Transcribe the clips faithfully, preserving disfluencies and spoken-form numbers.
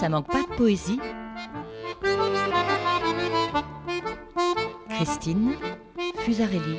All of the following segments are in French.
ça manque pas de poésie. Christine Fusarelli.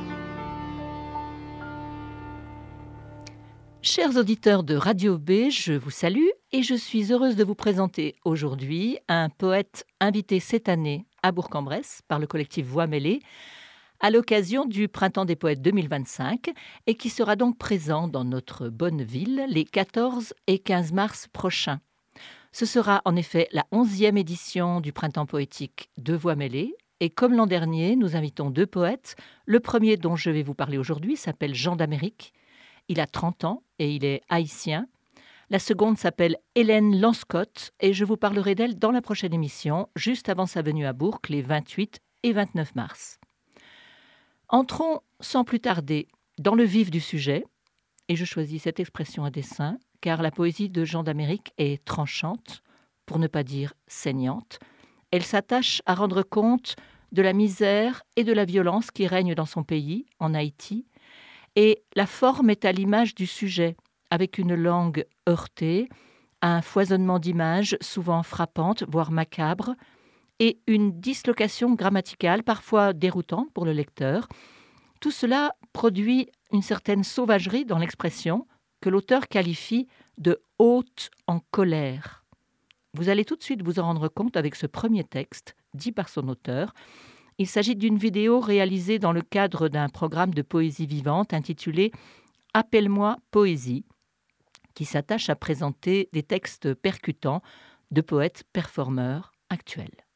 Chers auditeurs de Radio B, je vous salue et je suis heureuse de vous présenter aujourd'hui un poète invité cette année à Bourg-en-Bresse par le collectif Voix mêlée à l'occasion du Printemps des poètes deux mille vingt-cinq et qui sera donc présent dans notre bonne ville les quatorze et quinze mars prochains. Ce sera en effet la onzième édition du Printemps poétique de Voix mêlée et comme l'an dernier, nous invitons deux poètes. Le premier dont je vais vous parler aujourd'hui s'appelle Jean d'Amérique. Il a trente ans et il est haïtien. La seconde s'appelle Hélène Lanscott et je vous parlerai d'elle dans la prochaine émission, juste avant sa venue à Bourg, les vingt-huit et vingt-neuf mars. Entrons sans plus tarder dans le vif du sujet, et je choisis cette expression à dessein, car la poésie de Jean d'Amérique est tranchante, pour ne pas dire saignante. Elle s'attache à rendre compte de la misère et de la violence qui règnent dans son pays, en Haïti, et la forme est à l'image du sujet, avec une langue heurtée, un foisonnement d'images souvent frappantes, voire macabres, et une dislocation grammaticale parfois déroutante pour le lecteur. Tout cela produit une certaine sauvagerie dans l'expression que l'auteur qualifie de « haute en colère ». Vous allez tout de suite vous en rendre compte avec ce premier texte, dit par son auteur. Il s'agit d'une vidéo réalisée dans le cadre d'un programme de poésie vivante intitulé « Appelle-moi poésie », qui s'attache à présenter des textes percutants de poètes performeurs actuels.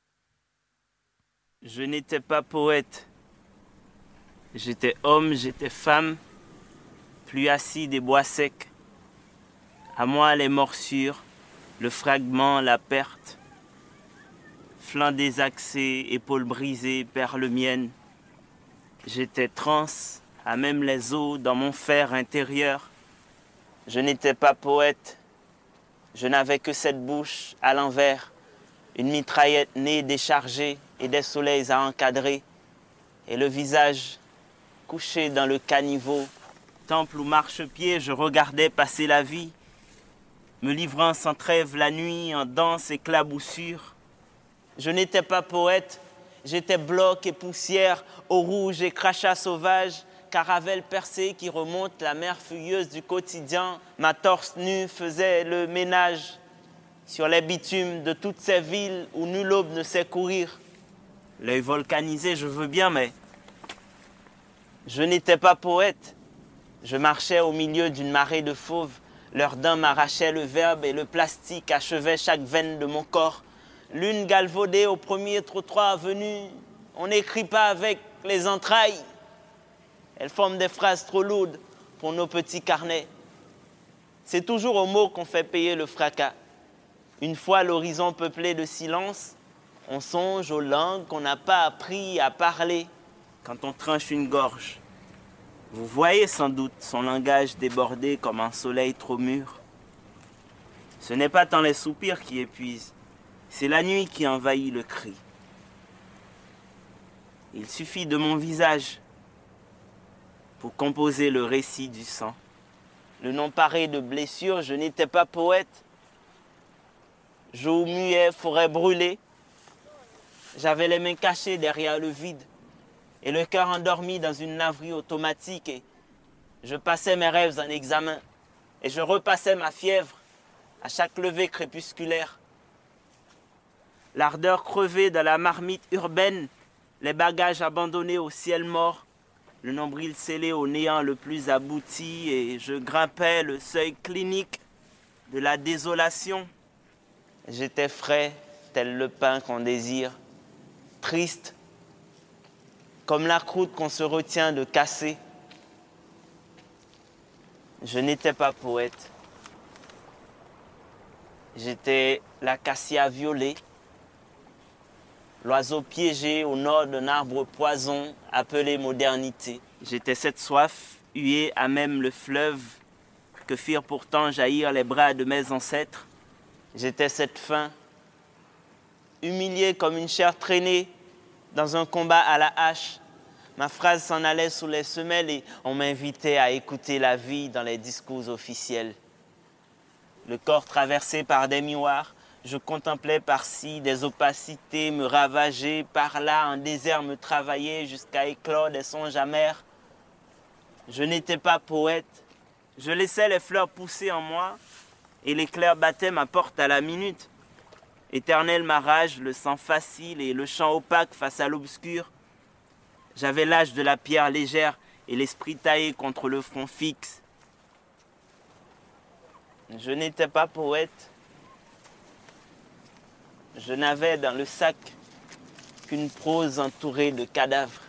Je n'étais pas poète. J'étais homme, j'étais femme, pluie acide et bois sec. À moi les morsures, le fragment, la perte. Flanc désaxé, épaules brisées, perles miennes. J'étais transe, à même les os dans mon fer intérieur. Je n'étais pas poète. Je n'avais que cette bouche à l'envers, une mitraillette nez déchargée et des soleils à encadrer, et le visage couché dans le caniveau. Temple ou marchepied, je regardais passer la vie, me livrant sans trêve la nuit en danse et claboussure. Je n'étais pas poète, j'étais bloc et poussière, eau rouge et crachat sauvage, caravelle percée qui remonte la mer furieuse du quotidien. Ma torse nue faisait le ménage sur les bitumes de toutes ces villes où nulle aube ne sait courir. L'œil volcanisé, je veux bien, mais je n'étais pas poète. Je marchais au milieu d'une marée de fauves. Leurs dents m'arrachaient le verbe et le plastique achevait chaque veine de mon corps. L'une galvaudée au premier trottoir venu, on n'écrit pas avec les entrailles. Elles forment des phrases trop lourdes pour nos petits carnets. C'est toujours aux mots qu'on fait payer le fracas. Une fois l'horizon peuplé de silence, on songe aux langues qu'on n'a pas appris à parler. Quand on tranche une gorge, vous voyez sans doute son langage débordé comme un soleil trop mûr. Ce n'est pas tant les soupirs qui épuisent, c'est la nuit qui envahit le cri. Il suffit de mon visage pour composer le récit du sang. Le nom paré de blessures, je n'étais pas poète. Jour muet, forêt brûlée. J'avais les mains cachées derrière le vide et le cœur endormi dans une laverie automatique. Et je passais mes rêves en examen et je repassais ma fièvre à chaque levée crépusculaire. L'ardeur crevée de la marmite urbaine, les bagages abandonnés au ciel mort, le nombril scellé au néant le plus abouti et je grimpais le seuil clinique de la désolation. J'étais frais, tel le pain qu'on désire, triste, comme la croûte qu'on se retient de casser. Je n'étais pas poète. J'étais l'acacia violet, l'oiseau piégé au nord d'un arbre poison appelé modernité. J'étais cette soif, huée à même le fleuve, que firent pourtant jaillir les bras de mes ancêtres. J'étais cette faim, humiliée comme une chair traînée dans un combat à la hache. Ma phrase s'en allait sous les semelles et on m'invitait à écouter la vie dans les discours officiels. Le corps traversé par des miroirs, Je contemplais par-ci des opacités me ravager, par-là un désert me travaillait jusqu'à éclore des songes amers. Je n'étais pas poète. Je laissais les fleurs pousser en moi et l'éclair battait ma porte à la minute. Éternel ma rage, le sang facile et le chant opaque face à l'obscur. J'avais l'âge de la pierre légère et l'esprit taillé contre le front fixe. Je n'étais pas poète. Je n'avais dans le sac qu'une prose entourée de cadavres.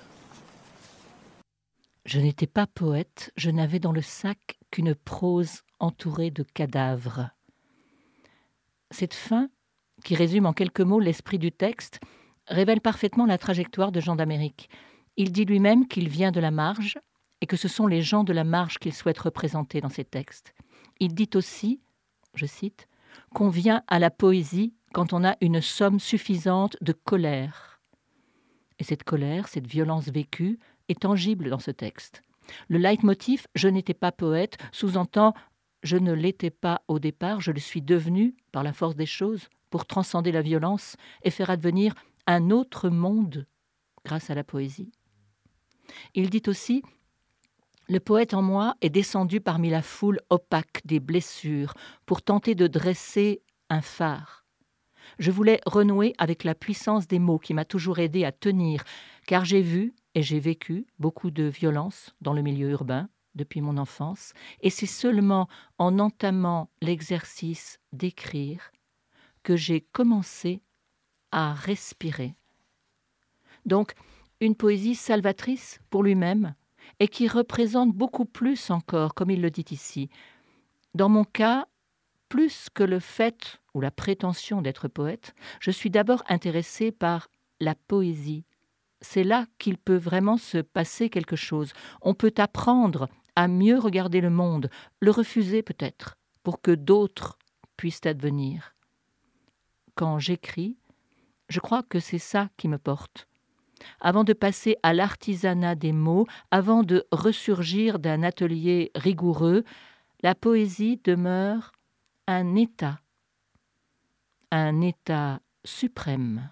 Je n'étais pas poète, je n'avais dans le sac qu'une prose entourée de cadavres. Cette fin, qui résume en quelques mots l'esprit du texte, révèle parfaitement la trajectoire de Jean d'Amérique. Il dit lui-même qu'il vient de la marge et que ce sont les gens de la marge qu'il souhaite représenter dans ses textes. Il dit aussi, je cite, qu'on vient à la poésie quand on a une somme suffisante de colère. Et cette colère, cette violence vécue, est tangible dans ce texte. Le leitmotiv « Je n'étais pas poète » sous-entend « Je ne l'étais pas au départ, je le suis devenu par la force des choses pour transcender la violence et faire advenir un autre monde grâce à la poésie. » Il dit aussi « Le poète en moi est descendu parmi la foule opaque des blessures pour tenter de dresser un phare. Je voulais renouer avec la puissance des mots qui m'a toujours aidé à tenir, car j'ai vu et j'ai vécu beaucoup de violence dans le milieu urbain depuis mon enfance, et c'est seulement en entamant l'exercice d'écrire que j'ai commencé à respirer. » Donc, une poésie salvatrice pour lui-même et qui représente beaucoup plus encore, comme il le dit ici. Dans mon cas, plus que le fait ou la prétention d'être poète, je suis d'abord intéressée par la poésie. C'est là qu'il peut vraiment se passer quelque chose. On peut apprendre à mieux regarder le monde, le refuser peut-être, pour que d'autres puissent advenir. Quand j'écris, je crois que c'est ça qui me porte. Avant de passer à l'artisanat des mots, avant de ressurgir d'un atelier rigoureux, la poésie demeure un état, un état suprême.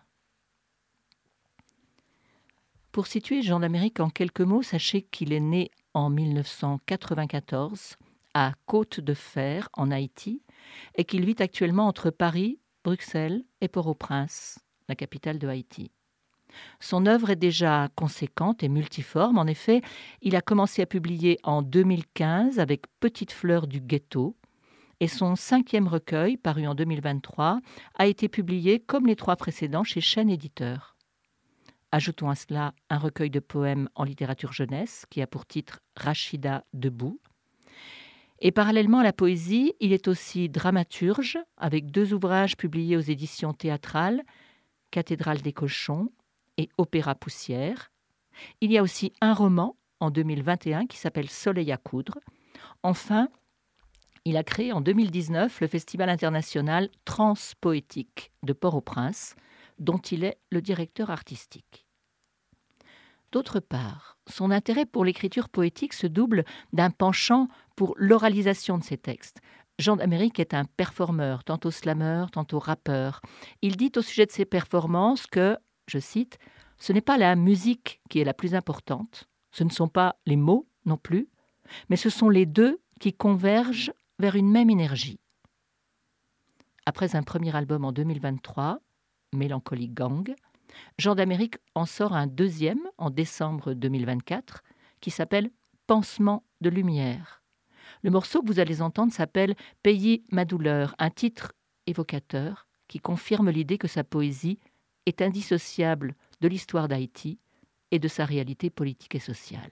Pour situer Jean d'Amérique en quelques mots, sachez qu'il est né en mille neuf cent quatre-vingt-quatorze à Côte-de-Fer, en Haïti, et qu'il vit actuellement entre Paris, Bruxelles et Port-au-Prince, la capitale de Haïti. Son œuvre est déjà conséquente et multiforme. En effet, il a commencé à publier en deux mille quinze avec Petites fleurs du ghetto, et son cinquième recueil, paru en deux mille vingt-trois, a été publié, comme les trois précédents, chez Chêne Éditeur. Ajoutons à cela un recueil de poèmes en littérature jeunesse qui a pour titre « Rachida debout ». Et parallèlement à la poésie, il est aussi dramaturge, avec deux ouvrages publiés aux éditions théâtrales, « Cathédrale des cochons » et « Opéra poussière ». Il y a aussi un roman en deux mille vingt et un qui s'appelle « Soleil à coudre ». Enfin, il a créé en deux mille dix-neuf le Festival international Transpoétique de Port-au-Prince, dont il est le directeur artistique. D'autre part, son intérêt pour l'écriture poétique se double d'un penchant pour l'oralisation de ses textes. Jean d'Amérique est un performeur, tantôt slameur, tantôt rappeur. Il dit au sujet de ses performances que, je cite, « Ce n'est pas la musique qui est la plus importante, ce ne sont pas les mots non plus, mais ce sont les deux qui convergent vers une même énergie. » Après un premier album en deux mille vingt-trois, Mélancolie Gang, Jean d'Amérique en sort un deuxième en décembre deux mille vingt-quatre qui s'appelle « Pansement de lumière ». Le morceau que vous allez entendre s'appelle « Payer ma douleur », un titre évocateur qui confirme l'idée que sa poésie est indissociable de l'histoire d'Haïti et de sa réalité politique et sociale.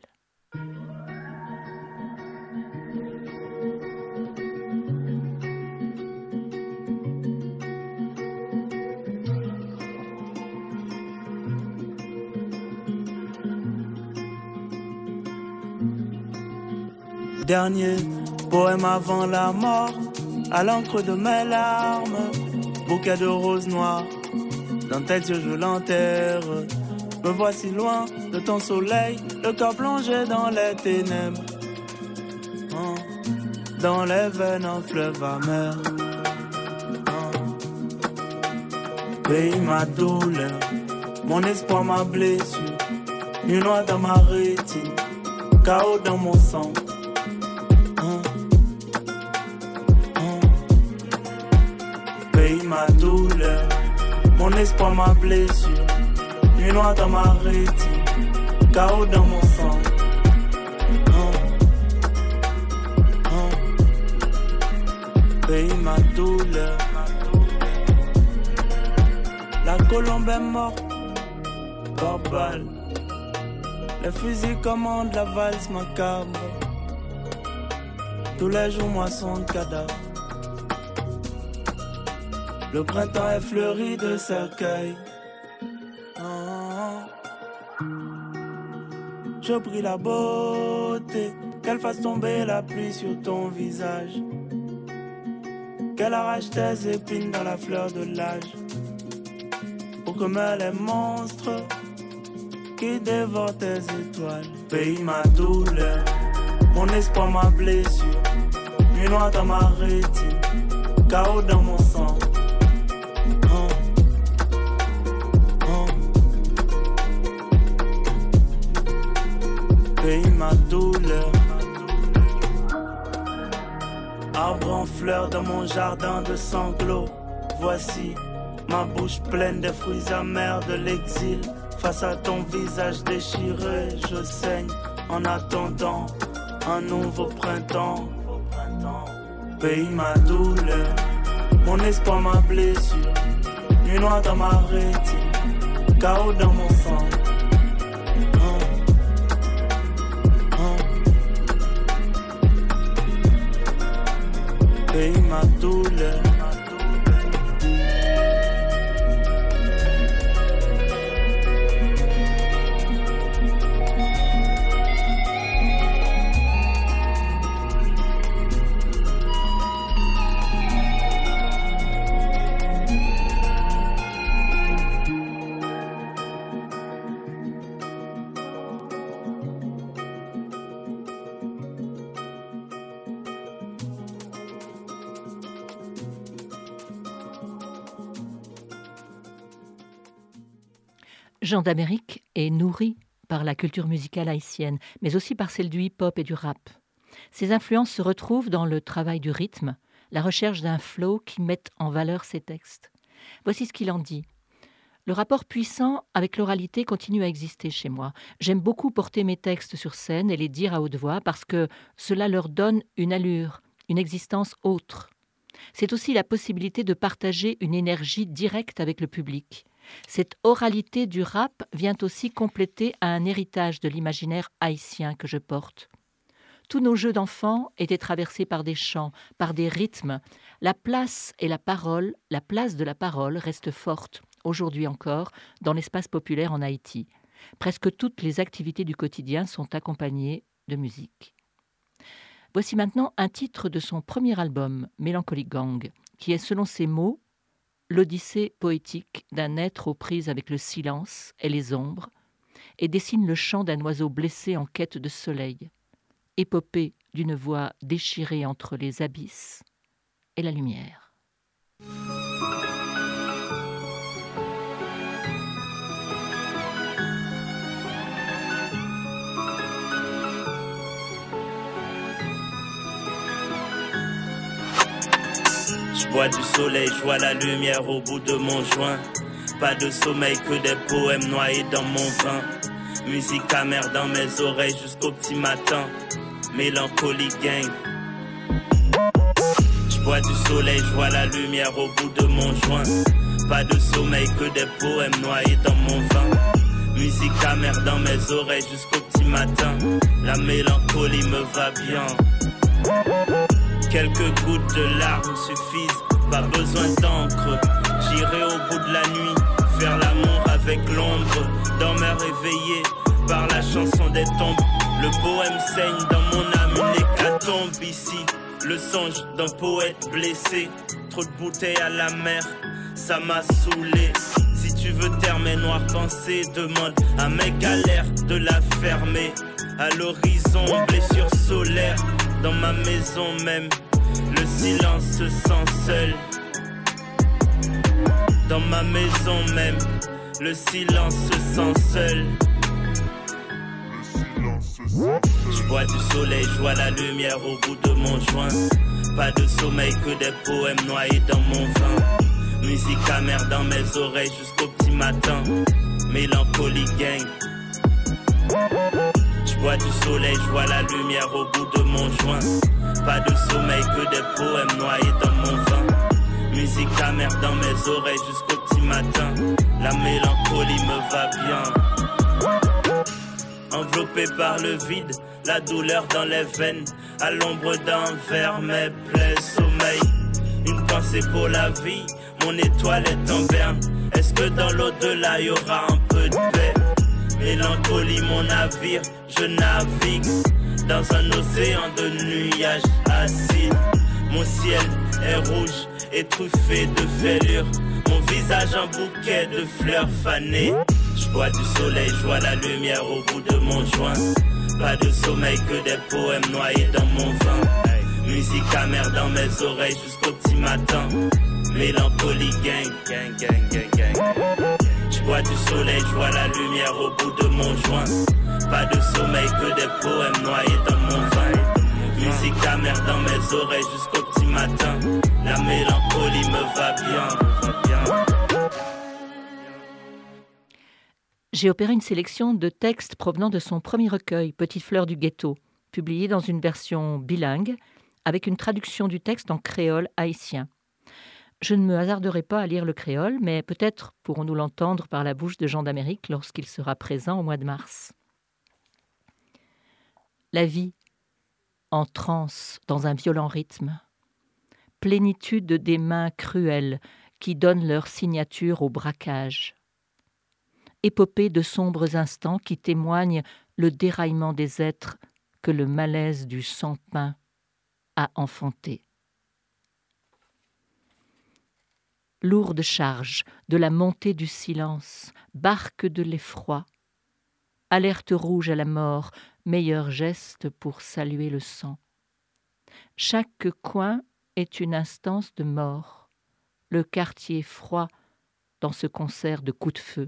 Dernier poème avant la mort, à l'encre de mes larmes, bouquet de roses noires, dans tes yeux je l'enterre. Me voici loin de ton soleil, le corps plongé dans les ténèbres, oh, dans les veines un fleuve amer. Oh. Pays ma douleur, mon espoir, ma blessure, nuit noire dans ma rétine, chaos dans mon sang. Hein, hein. Pays ma douleur, mon espoir, ma blessure, nuit noire dans ma rétine, chaos dans mon sang. Hein, hein. Pays ma douleur. La colombe est morte par balle. Les fusils commandent la valse macabre. Tous les jours moisson de cadavres. Le printemps est fleuri de cercueils. Oh. Je prie la beauté, qu'elle fasse tomber la pluie sur ton visage, qu'elle arrache tes épines dans la fleur de l'âge, pour que meurent les monstres qui dévorent tes étoiles. Pays ma douleur, mon espoir, ma blessure, nuit noire dans ma rétine, chaos dans mon sang. Oh. Oh. Pays ma douleur, arbre en fleurs dans mon jardin de sanglots. Voici ma bouche pleine des fruits amers de l'exil. Face à ton visage déchiré, je saigne en attendant un nouveau printemps. Pays ma douleur, mon espoir, ma blessure, nuit noire dans ma rétine, chaos dans mon sang. Oh. Oh. Pays ma douleur. Jean d'Amérique est nourri par la culture musicale haïtienne, mais aussi par celle du hip-hop et du rap. Ses influences se retrouvent dans le travail du rythme, la recherche d'un flow qui mette en valeur ses textes. Voici ce qu'il en dit. Le rapport puissant avec l'oralité continue à exister chez moi. J'aime beaucoup porter mes textes sur scène et les dire à haute voix parce que cela leur donne une allure, une existence autre. C'est aussi la possibilité de partager une énergie directe avec le public. Cette oralité du rap vient aussi compléter un héritage de l'imaginaire haïtien que je porte. Tous nos jeux d'enfants étaient traversés par des chants, par des rythmes. La place et la parole, la place de la parole reste forte, aujourd'hui encore, dans l'espace populaire en Haïti. Presque toutes les activités du quotidien sont accompagnées de musique. Voici maintenant un titre de son premier album, Mélancolique Gang, qui est, selon ses mots, l'odyssée poétique d'un être aux prises avec le silence et les ombres, et dessine le chant d'un oiseau blessé en quête de soleil, épopée d'une voix déchirée entre les abysses et la lumière. Je bois du soleil, je vois la lumière au bout de mon joint. Pas de sommeil que des poèmes noyés dans mon vin. Musique amère dans mes oreilles jusqu'au petit matin. Mélancolie gang. Je bois du soleil, je vois la lumière au bout de mon joint. Pas de sommeil que des poèmes noyés dans mon vin. Musique amère dans mes oreilles jusqu'au petit matin. La mélancolie me va bien. Quelques gouttes de larmes suffisent, pas besoin d'encre. J'irai au bout de la nuit, faire l'amour avec l'ombre. Dormeur éveillé par la chanson des tombes. Le poème saigne dans mon âme, une hécatombe ici. Le songe d'un poète blessé. Trop de bouteilles à la mer, ça m'a saoulé. Si tu veux taire mes noires pensées, demande à mes galères de la fermer. À l'horizon, blessure solaire. Dans ma maison même, le silence se sent seul. Dans ma maison même, le silence se sent seul. Je bois du soleil, je vois la lumière au bout de mon joint. Pas de sommeil que des poèmes noyés dans mon vin. Musique amère dans mes oreilles jusqu'au petit matin. Mélancolie gang. Je bois du soleil, je vois la lumière au bout de mon joint. Pas de sommeil que des poèmes noyés dans mon vin. Musique amère dans mes oreilles jusqu'au petit matin. La mélancolie me va bien. Enveloppé par le vide, la douleur dans les veines. À l'ombre d'un verre, mes plaies sommeil. Une pensée pour la vie, mon étoile est en berne. Est-ce que dans l'au-delà y aura un peu de paix? Mélancolie mon navire, je navigue dans un océan de nuages acides. Mon ciel est rouge et truffé de fêlures. Mon visage un bouquet de fleurs fanées. Je bois du soleil, je vois la lumière au bout de mon joint. Pas de sommeil que des poèmes noyés dans mon vin. Musique amère dans mes oreilles jusqu'au petit matin. Mélancolie gang, gang, gang, gang, gang. Je bois du soleil, je vois la lumière au bout de mon joint. Pas de sommeil que des poèmes noyés dans mon vin. Musique amère dans mes oreilles jusqu'au petit matin. La mélancolie me va bien. J'ai opéré une sélection de textes provenant de son premier recueil, Petites fleurs du ghetto, publié dans une version bilingue, avec une traduction du texte en créole haïtien. Je ne me hasarderai pas à lire le créole, mais peut-être pourrons-nous l'entendre par la bouche de Jean d'Amérique lorsqu'il sera présent au mois de mars. La vie, en transe dans un violent rythme, plénitude des mains cruelles qui donnent leur signature au braquage. Épopée de sombres instants qui témoignent le déraillement des êtres que le malaise du sans-pain a enfanté. Lourde charge de la montée du silence, barque de l'effroi, alerte rouge à la mort, meilleur geste pour saluer le sang. Chaque coin est une instance de mort, le quartier froid dans ce concert de coups de feu.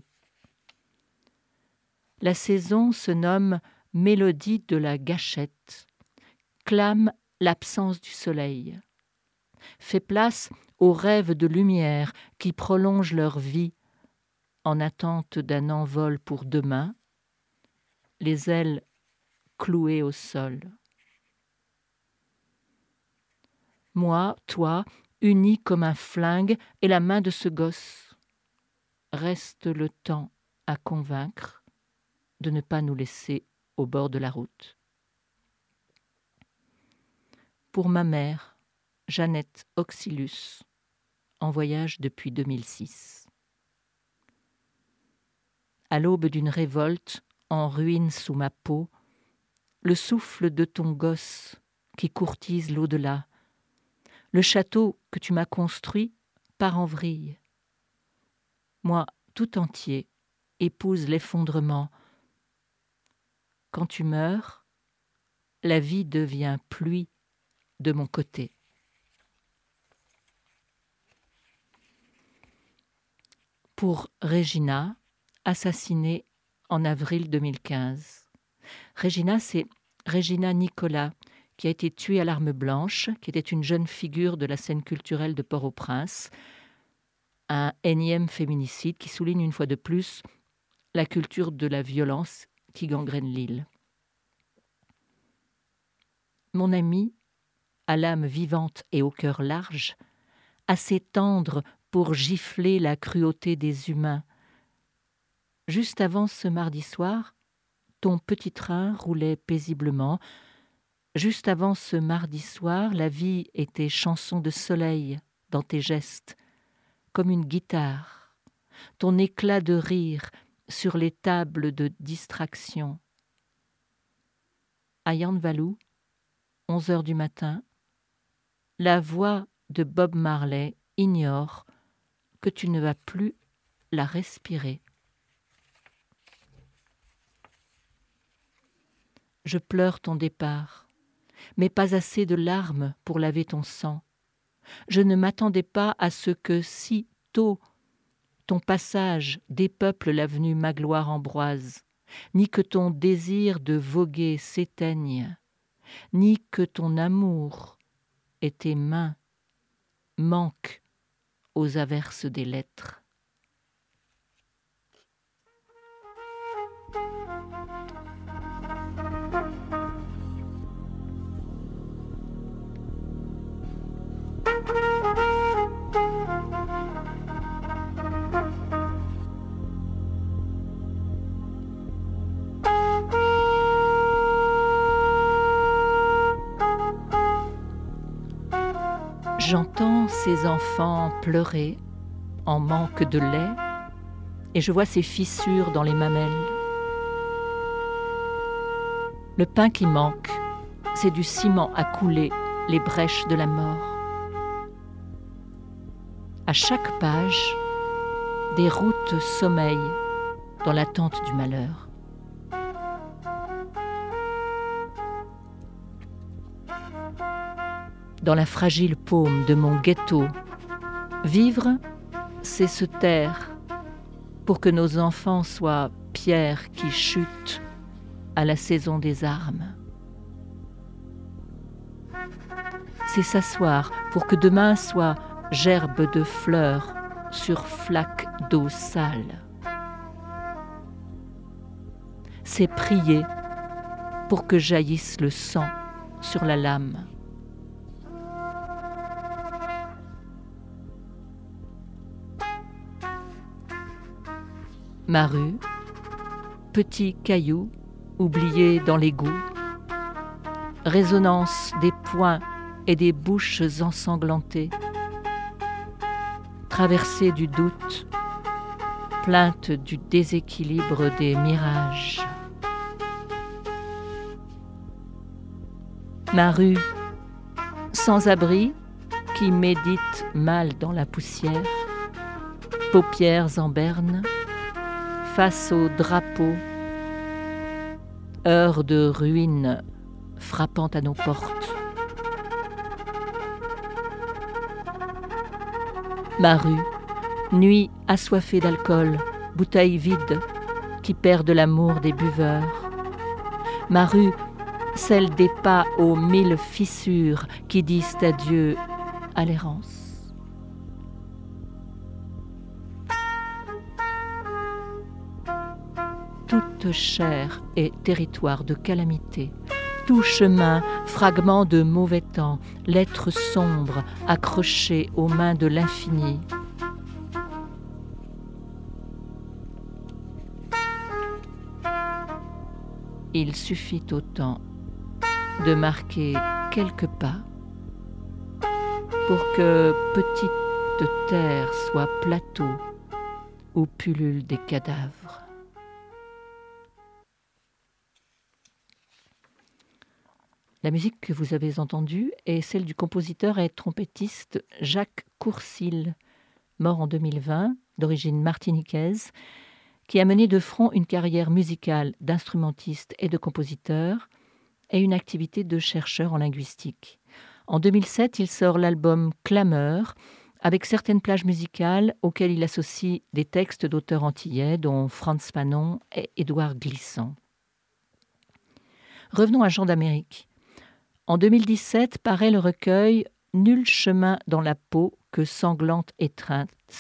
La saison se nomme mélodie de la gâchette, clame l'absence du soleil, fait place aux rêves de lumière qui prolongent leur vie en attente d'un envol pour demain, les ailes clouées au sol. Moi, toi, unis comme un flingue et la main de ce gosse, reste le temps à convaincre de ne pas nous laisser au bord de la route. Pour ma mère, Jeannette Oxylus, en voyage depuis deux mille six. À l'aube d'une révolte, en ruine sous ma peau, le souffle de ton gosse qui courtise l'au-delà, le château que tu m'as construit part en vrille. Moi, tout entier, épouse l'effondrement. Quand tu meurs, la vie devient pluie de mon côté. Pour Regina, assassinée en avril deux mille quinze. Regina, c'est Regina Nicolas, qui a été tuée à l'arme blanche, qui était une jeune figure de la scène culturelle de Port-au-Prince. Un énième féminicide qui souligne une fois de plus la culture de la violence qui gangrène l'île. Mon ami, à l'âme vivante et au cœur large, assez tendre pour gifler la cruauté des humains. Juste avant ce mardi soir, ton petit train roulait paisiblement. Juste avant ce mardi soir, la vie était chanson de soleil dans tes gestes, comme une guitare, ton éclat de rire sur les tables de distraction. À Yanvalou, onze heures du matin, la voix de Bob Marley ignore que tu ne vas plus la respirer. Je pleure ton départ, mais pas assez de larmes pour laver ton sang. Je ne m'attendais pas à ce que si tôt ton passage dépeuple l'avenue Magloire Ambroise, ni que ton désir de voguer s'éteigne, ni que ton amour et tes mains manquent aux averses des lettres. J'entends ces enfants pleurer en manque de lait et je vois ces fissures dans les mamelles. Le pain qui manque, c'est du ciment à couler les brèches de la mort. À chaque page, des routes sommeillent dans l'attente du malheur. Dans la fragile paume de mon ghetto, vivre, c'est se taire pour que nos enfants soient pierres qui chutent à la saison des armes. C'est s'asseoir pour que demain soit gerbe de fleurs sur flaque d'eau sale. C'est prier pour que jaillisse le sang sur la lame. Ma rue, petit caillou oublié dans l'égout, résonance des poings et des bouches ensanglantées, traversée du doute, plainte du déséquilibre des mirages. Ma rue, sans abri, qui médite mal dans la poussière, paupières en berne, face au drapeau, heure de ruine frappant à nos portes. Ma rue, nuit assoiffée d'alcool, bouteille vide qui perd de l'amour des buveurs. Ma rue, celle des pas aux mille fissures qui disent adieu à l'errance. Toute chair est territoire de calamité, tout chemin, fragment de mauvais temps, lettre sombre accrochée aux mains de l'infini. Il suffit autant de marquer quelques pas pour que petite terre soit plateau où pullulent des cadavres. La musique que vous avez entendue est celle du compositeur et trompettiste Jacques Courcils, mort en deux mille vingt, d'origine martiniquaise, qui a mené de front une carrière musicale d'instrumentiste et de compositeur et une activité de chercheur en linguistique. En deux mille sept, il sort l'album Clameur, avec certaines plages musicales auxquelles il associe des textes d'auteurs antillais, dont Frantz Fanon et Édouard Glissant. Revenons à Jean d'Amérique. En deux mille dix-sept, paraît le recueil « Nul chemin dans la peau que sanglante étreinte ».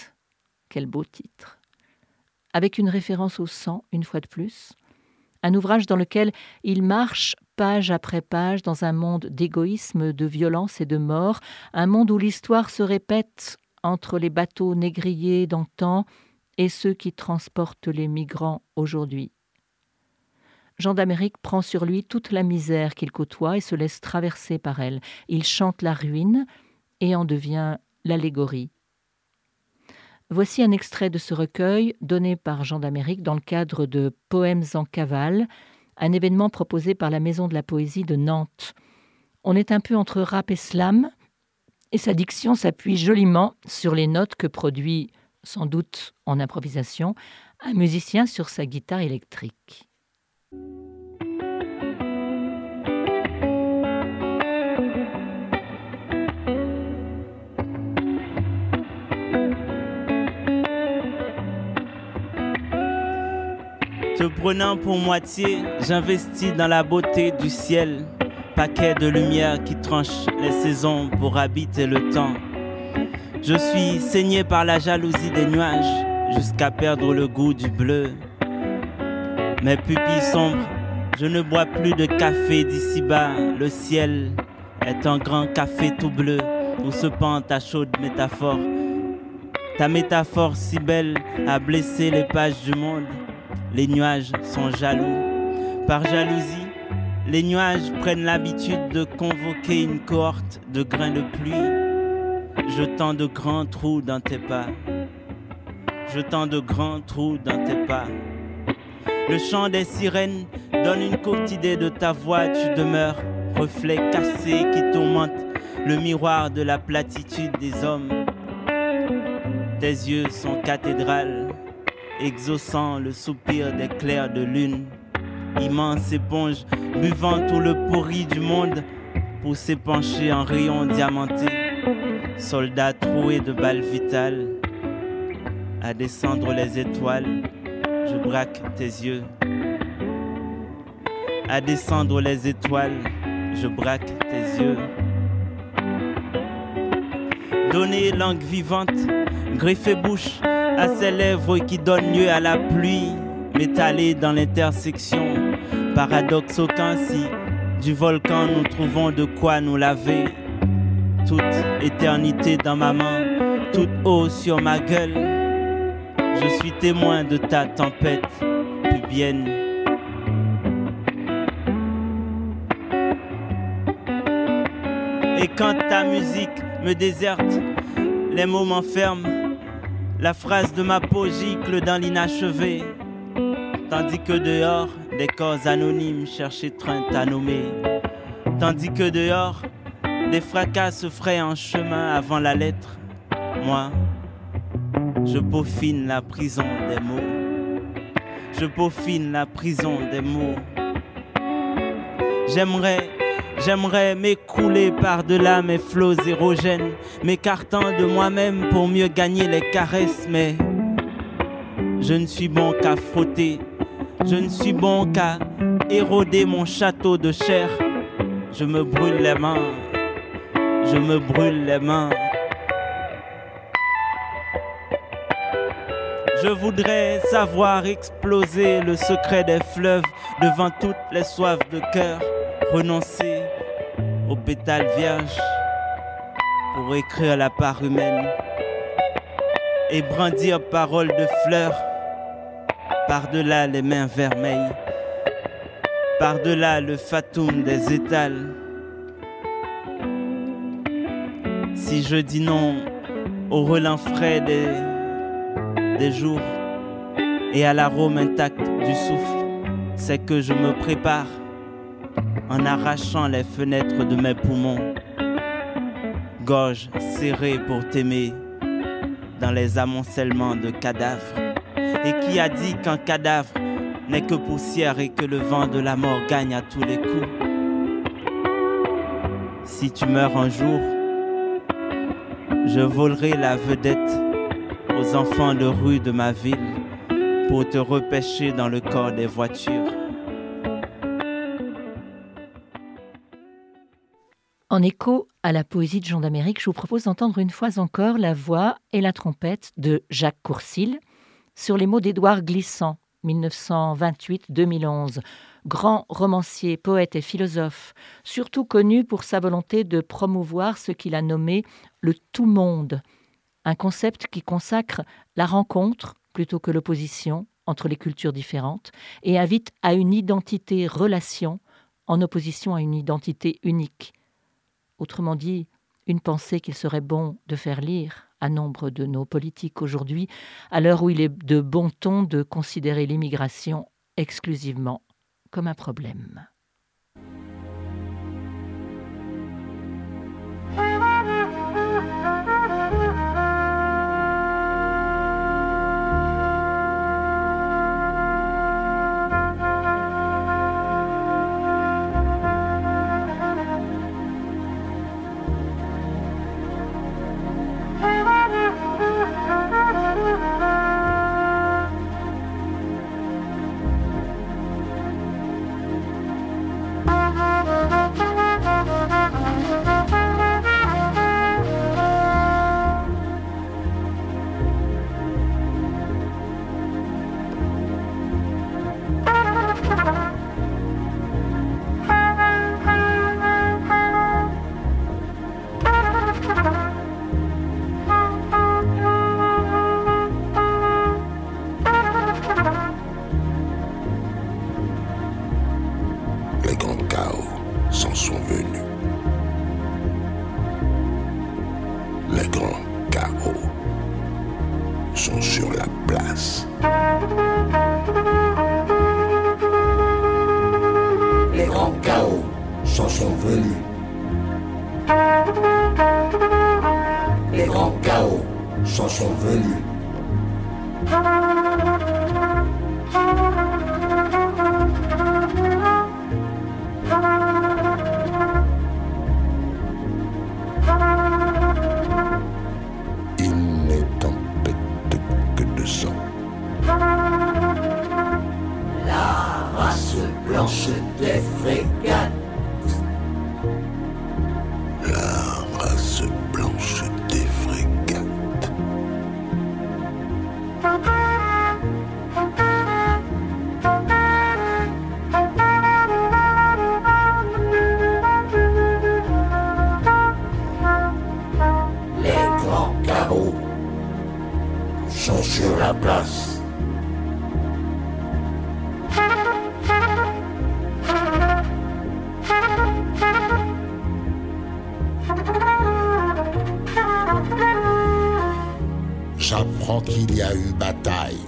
Quel beau titre. Avec une référence au sang, une fois de plus. Un ouvrage dans lequel il marche page après page dans un monde d'égoïsme, de violence et de mort, un monde où l'histoire se répète entre les bateaux négriers d'antan et ceux qui transportent les migrants aujourd'hui. Jean d'Amérique prend sur lui toute la misère qu'il côtoie et se laisse traverser par elle. Il chante la ruine et en devient l'allégorie. Voici un extrait de ce recueil donné par Jean d'Amérique dans le cadre de Poèmes en cavale, un événement proposé par la Maison de la Poésie de Nantes. On est un peu entre rap et slam, et sa diction s'appuie joliment sur les notes que produit, sans doute en improvisation, un musicien sur sa guitare électrique. Te prenant pour moitié, j'investis dans la beauté du ciel. Paquet de lumière qui tranche les saisons pour habiter le temps. Je suis saigné par la jalousie des nuages, jusqu'à perdre le goût du bleu. Mes pupilles sombres, je ne bois plus de café d'ici-bas. Le ciel est un grand café tout bleu, où se pend ta chaude métaphore. Ta métaphore si belle a blessé les pages du monde. Les nuages sont jaloux. Par jalousie, les nuages prennent l'habitude de convoquer une cohorte de grains de pluie, jetant de grands trous dans tes pas, jetant de grands trous dans tes pas. Le chant des sirènes donne une courte idée de ta voix, tu demeures reflet cassé qui tourmente le miroir de la platitude des hommes. Tes yeux sont cathédrales, exaucant le soupir des clairs de lune. Immense éponge buvant tout le pourri du monde pour s'épancher en rayons diamantés. Soldat troué de balles vitales, à descendre les étoiles, je braque tes yeux. À descendre les étoiles, je braque tes yeux. Donner langue vivante, greffer bouche à ces lèvres qui donnent lieu à la pluie, m'étaler dans l'intersection, paradoxe aucun si du volcan nous trouvons de quoi nous laver. Toute éternité dans ma main, toute eau sur ma gueule, je suis témoin de ta tempête pubienne. Et quand ta musique me déserte, les mots m'enferment, la phrase de ma peau gicle dans l'inachevé, tandis que dehors, des corps anonymes cherchent étreintes à nommer, tandis que dehors, des fracas se frayent en chemin avant la lettre. Moi, je peaufine la prison des mots, je peaufine la prison des mots. J'aimerais J'aimerais m'écrouler par-delà mes flots érogènes, m'écartant de moi-même pour mieux gagner les caresses, mais je ne suis bon qu'à frotter, je ne suis bon qu'à éroder mon château de chair. Je me brûle les mains, je me brûle les mains. Je voudrais savoir exploser le secret des fleuves devant toutes les soifs de cœur. Renoncer aux pétales vierges pour écrire la part humaine et brandir paroles de fleurs par-delà les mains vermeilles, par-delà le fatum des étals. Si je dis non au relent frais des, des jours et à l'arôme intact du souffle, c'est que je me prépare en arrachant les fenêtres de mes poumons, gorge serrée pour t'aimer dans les amoncellements de cadavres. Et qui a dit qu'un cadavre n'est que poussière et que le vent de la mort gagne à tous les coups? Si tu meurs un jour, je volerai la vedette aux enfants de rue de ma ville pour te repêcher dans le corps des voitures. En écho à la poésie de Jean d'Amérique, je vous propose d'entendre une fois encore la voix et la trompette de Jacques Courcils sur les mots d'Édouard Glissant, mille neuf cent vingt-huit à deux mille onze. Grand romancier, poète et philosophe, surtout connu pour sa volonté de promouvoir ce qu'il a nommé le tout-monde, un concept qui consacre la rencontre plutôt que l'opposition entre les cultures différentes et invite à une identité-relation en opposition à une identité unique. Autrement dit, une pensée qu'il serait bon de faire lire à nombre de nos politiques aujourd'hui, à l'heure où il est de bon ton de considérer l'immigration exclusivement comme un problème. sont venus. Les grands chaos sont sur la place. Les grands chaos s'en sont venus. Les grands chaos s'en sont venus. Il n'est en fait que de sang. La race blanche des frégates. La race blanche des frégates. Les grands carreaux sont sur la place. J'apprends qu'il y a eu bataille.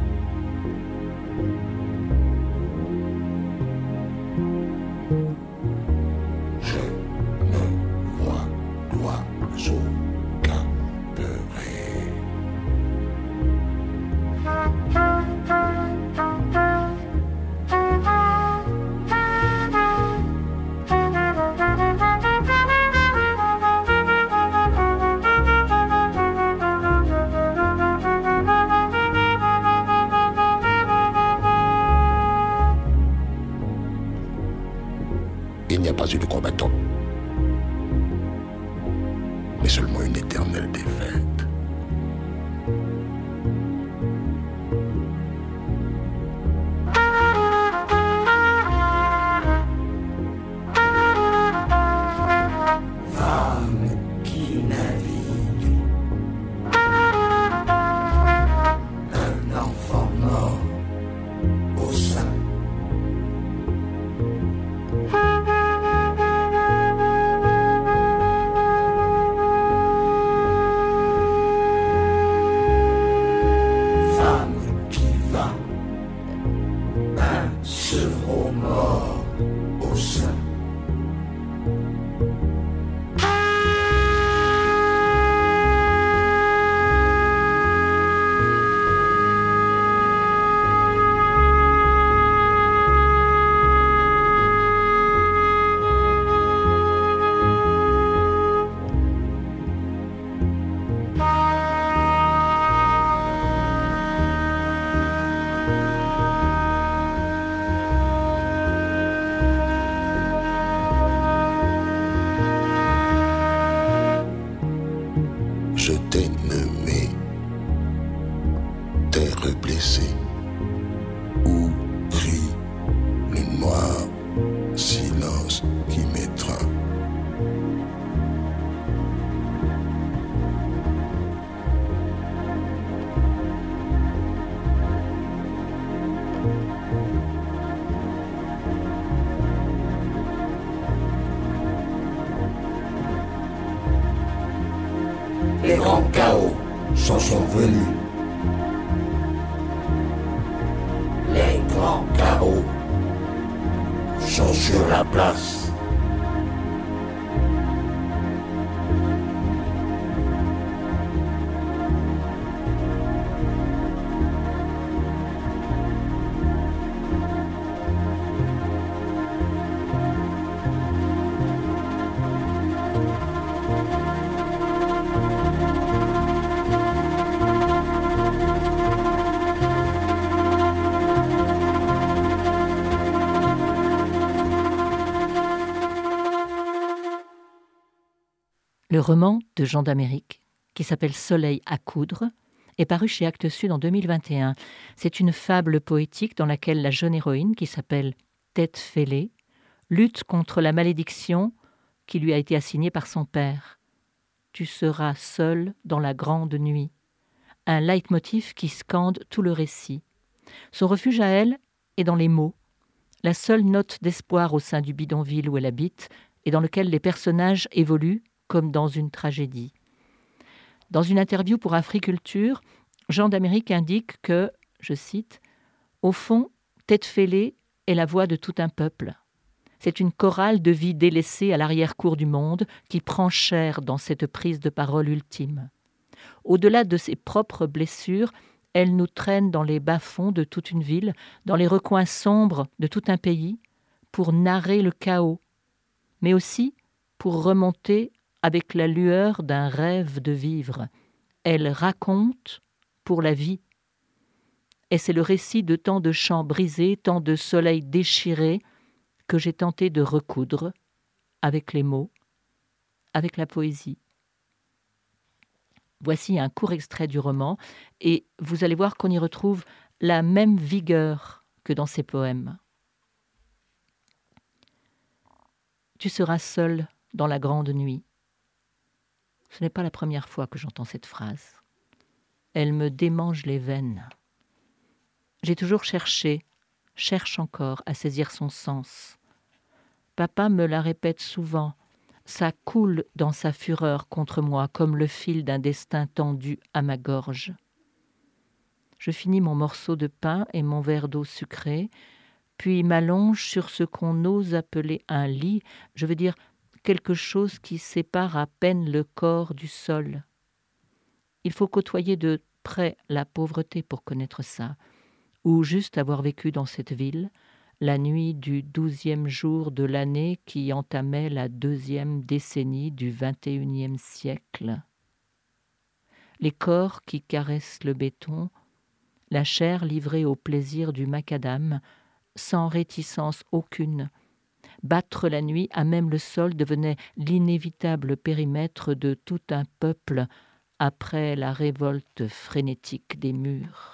Je ne vois l'oiseau camperer. Il n'y a pas eu de combattant, mais seulement une éternelle défaite. Femme qui navigue, un enfant mort au sein. Chevreau mort au sein. Je t'ai nommé terre blessée, où crie le noir silence qui m'étreint. Les grands chaos s'en sont venus. Les grands chaos sont sur la place. Le roman de Jean d'Amérique, qui s'appelle Soleil à coudre, est paru chez Actes Sud en deux mille vingt et un. C'est une fable poétique dans laquelle la jeune héroïne, qui s'appelle Tête fêlée, lutte contre la malédiction qui lui a été assignée par son père. Tu seras seul dans la grande nuit. Un leitmotiv qui scande tout le récit. Son refuge à elle est dans les mots. La seule note d'espoir au sein du bidonville où elle habite et dans lequel les personnages évoluent comme dans une tragédie. Dans une interview pour Africulture, Jean d'Amérique indique que, je cite, « Au fond, Tête Fêlée est la voix de tout un peuple. C'est une chorale de vie délaissée à l'arrière-cour du monde qui prend chair dans cette prise de parole ultime. Au-delà de ses propres blessures, elle nous traîne dans les bas-fonds de toute une ville, dans les recoins sombres de tout un pays, pour narrer le chaos, mais aussi pour remonter avec la lueur d'un rêve de vivre. Elle raconte pour la vie. Et c'est le récit de tant de champs brisés, tant de soleils déchirés, que j'ai tenté de recoudre avec les mots, avec la poésie. » Voici un court extrait du roman, et vous allez voir qu'on y retrouve la même vigueur que dans ses poèmes. Tu seras seul dans la grande nuit. Ce n'est pas la première fois que j'entends cette phrase. Elle me démange les veines. J'ai toujours cherché, cherche encore à saisir son sens. Papa me la répète souvent. Ça coule dans sa fureur contre moi comme le fil d'un destin tendu à ma gorge. Je finis mon morceau de pain et mon verre d'eau sucrée, puis m'allonge sur ce qu'on ose appeler un lit, je veux dire quelque chose qui sépare à peine le corps du sol. Il faut côtoyer de près la pauvreté pour connaître ça, ou juste avoir vécu dans cette ville, la nuit du douzième jour de l'année qui entamait la deuxième décennie du vingt et unième siècle. Les corps qui caressent le béton, la chair livrée au plaisir du macadam, sans réticence aucune. Battre la nuit à même le sol devenait l'inévitable périmètre de tout un peuple après la révolte frénétique des murs.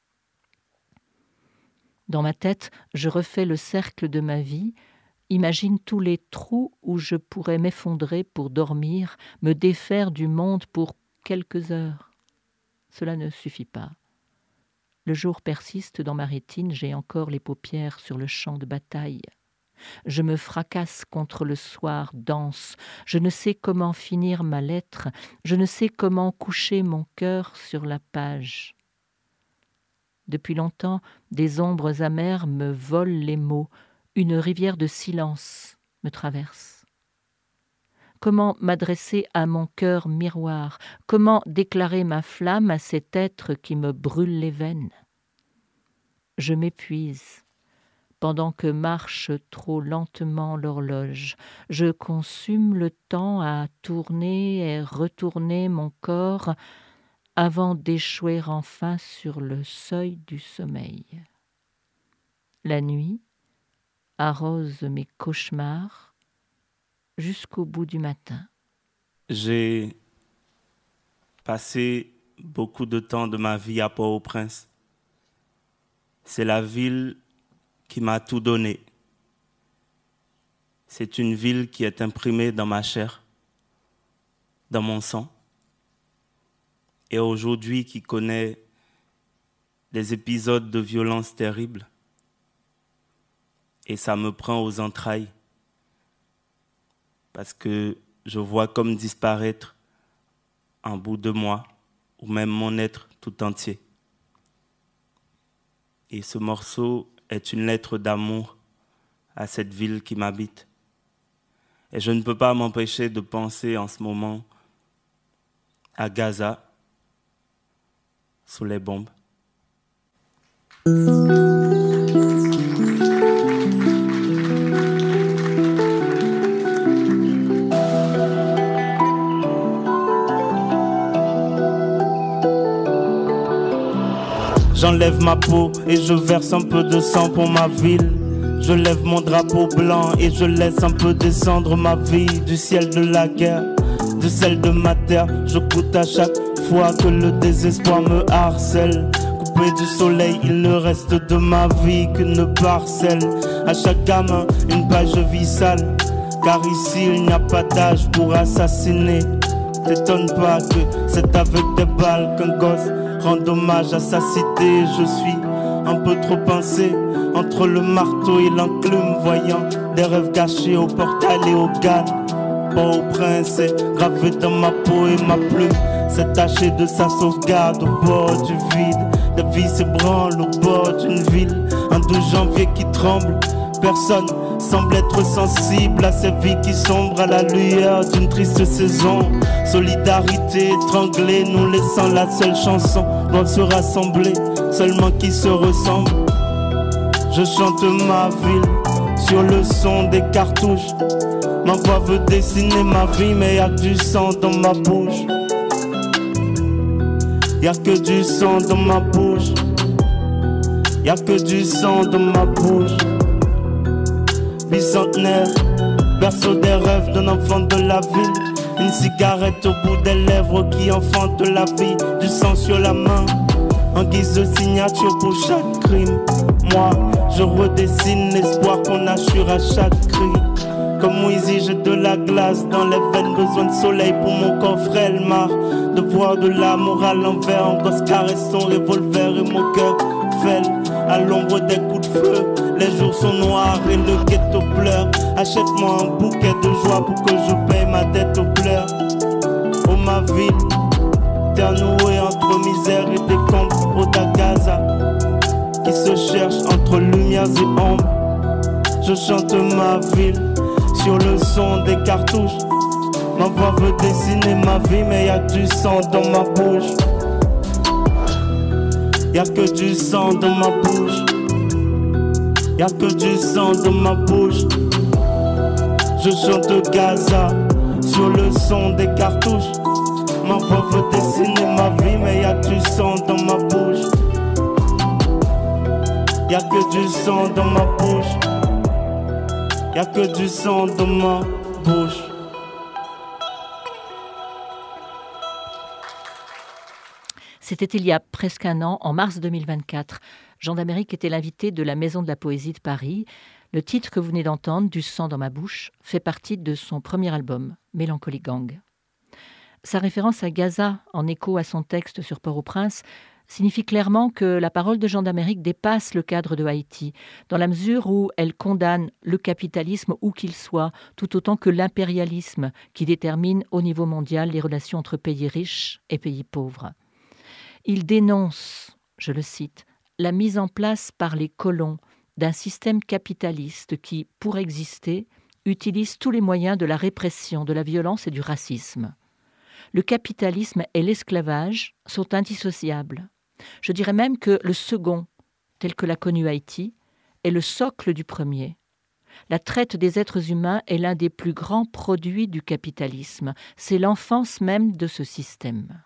Dans ma tête, je refais le cercle de ma vie, imagine tous les trous où je pourrais m'effondrer pour dormir, me défaire du monde pour quelques heures. Cela ne suffit pas. Le jour persiste dans ma rétine, j'ai encore les paupières sur le champ de bataille. Je me fracasse contre le soir dense, je ne sais comment finir ma lettre, je ne sais comment coucher mon cœur sur la page. Depuis longtemps, des ombres amères me volent les mots, une rivière de silence me traverse. Comment m'adresser à mon cœur miroir? Comment déclarer ma flamme à cet être qui me brûle les veines? Je m'épuise, pendant que marche trop lentement l'horloge. Je consume le temps à tourner et retourner mon corps avant d'échouer enfin sur le seuil du sommeil. La nuit arrose mes cauchemars jusqu'au bout du matin. J'ai passé beaucoup de temps de ma vie à Port-au-Prince. C'est la ville qui m'a tout donné. C'est une ville qui est imprimée dans ma chair, dans mon sang. Et aujourd'hui qui connaît des épisodes de violence terribles. Et ça me prend aux entrailles. Parce que je vois comme disparaître un bout de moi, ou même mon être tout entier. Et ce morceau est une lettre d'amour à cette ville qui m'habite. Et je ne peux pas m'empêcher de penser en ce moment à Gaza, sous les bombes. J'enlève ma peau et je verse un peu de sang pour ma ville. Je lève mon drapeau blanc et je laisse un peu descendre ma vie du ciel de la guerre, de celle de ma terre. Je goûte à chaque fois que le désespoir me harcèle. Coupé du soleil, il ne reste de ma vie qu'une parcelle. À chaque gamin, une page vie sale. Car ici, il n'y a pas d'âge pour assassiner. T'étonne pas que c'est avec des balles qu'un gosse rend hommage à sa cité. Je suis un peu trop pincé, entre le marteau et l'enclume, voyant des rêves gâchés au portal et au galles. Pas au prince, gravé dans ma peau et ma plume, c'est taché de sa sauvegarde au bord du vide. La vie s'ébranle au bord d'une ville, un douze janvier qui tremble. Personne semble être sensible à ces vies qui sombrent à la lueur d'une triste saison. Solidarité étranglée, nous laissant la seule chanson doit se rassembler, seulement qui se ressemble. Je chante ma ville sur le son des cartouches. Ma voix veut dessiner ma vie, mais y'a du sang dans ma bouche. Y'a que du sang dans ma bouche. Y'a que du sang dans ma bouche. Bicentenaire, berceau des rêves d'un enfant de la ville. Une cigarette au bout des lèvres qui enfante la vie. Du sang sur la main, en guise de signature pour chaque crime. Moi, je redessine l'espoir qu'on assure à chaque cri. Comme Moïse, j'ai de la glace dans les veines, besoin de soleil pour mon corps frêle. Marre de voir de l'amour à l'envers, un gosse caresse son revolver et mon cœur fêle à l'ombre des coups de feu. Les jours sont noirs et le ghetto pleure. Achète-moi un bouquet de joie pour que je paye ma dette aux pleurs. Oh ma ville, terre nouée entre misère et décombres. Oh da Gaza, qui se cherche entre lumières et ombres. Je chante ma ville sur le son des cartouches. Ma voix veut dessiner ma vie, mais y'a du sang dans ma bouche. Y'a que du sang dans ma bouche. Y'a que du sang dans ma bouche. Je chante Gaza sur le son des cartouches. Ma voix veut dessiner ma vie, mais y'a du sang dans ma bouche. Y'a que du sang dans ma bouche. Y'a que du sang dans ma bouche. C'était il y a presque un an, en mars deux mille vingt-quatre. Jean d'Amérique était l'invité de la Maison de la Poésie de Paris. Le titre que vous venez d'entendre, Du sang dans ma bouche, fait partie de son premier album, Mélancolie Gang. Sa référence à Gaza, en écho à son texte sur Port-au-Prince, signifie clairement que la parole de Jean d'Amérique dépasse le cadre de Haïti, dans la mesure où elle condamne le capitalisme où qu'il soit, tout autant que l'impérialisme qui détermine au niveau mondial les relations entre pays riches et pays pauvres. Il dénonce, je le cite, la mise en place par les colons d'un système capitaliste qui, pour exister, utilise tous les moyens de la répression, de la violence et du racisme. Le capitalisme et l'esclavage sont indissociables. Je dirais même que le second, tel que l'a connu Haïti, est le socle du premier. La traite des êtres humains est l'un des plus grands produits du capitalisme. C'est l'enfance même de ce système.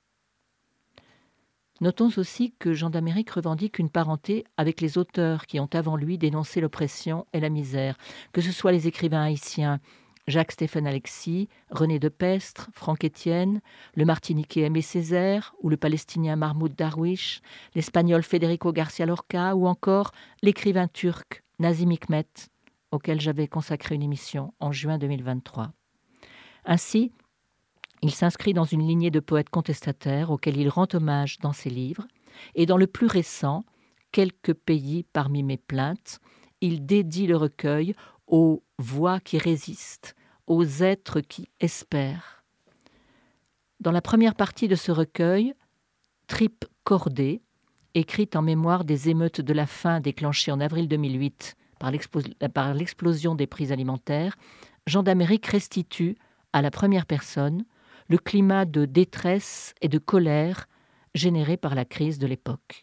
Notons aussi que Jean d'Amérique revendique une parenté avec les auteurs qui ont avant lui dénoncé l'oppression et la misère, que ce soit les écrivains haïtiens Jacques-Stéphane Alexis, René de Pestre, Franck Etienne, le Martiniquais Aimé Césaire ou le Palestinien Mahmoud Darwish, l'Espagnol Federico García Lorca ou encore l'écrivain turc Nazım Hikmet, auquel j'avais consacré une émission en juin deux mille vingt-trois. Ainsi, il s'inscrit dans une lignée de poètes contestataires auxquels il rend hommage dans ses livres, et dans le plus récent, Quelques pays parmi mes plaintes, il dédie le recueil aux voix qui résistent, aux êtres qui espèrent. Dans la première partie de ce recueil, Tripes cordées, écrite en mémoire des émeutes de la faim déclenchées en avril deux mille huit par, l'explo- par l'explosion des prix alimentaires, Jean d'Amérique restitue, à la première personne, le climat de détresse et de colère généré par la crise de l'époque.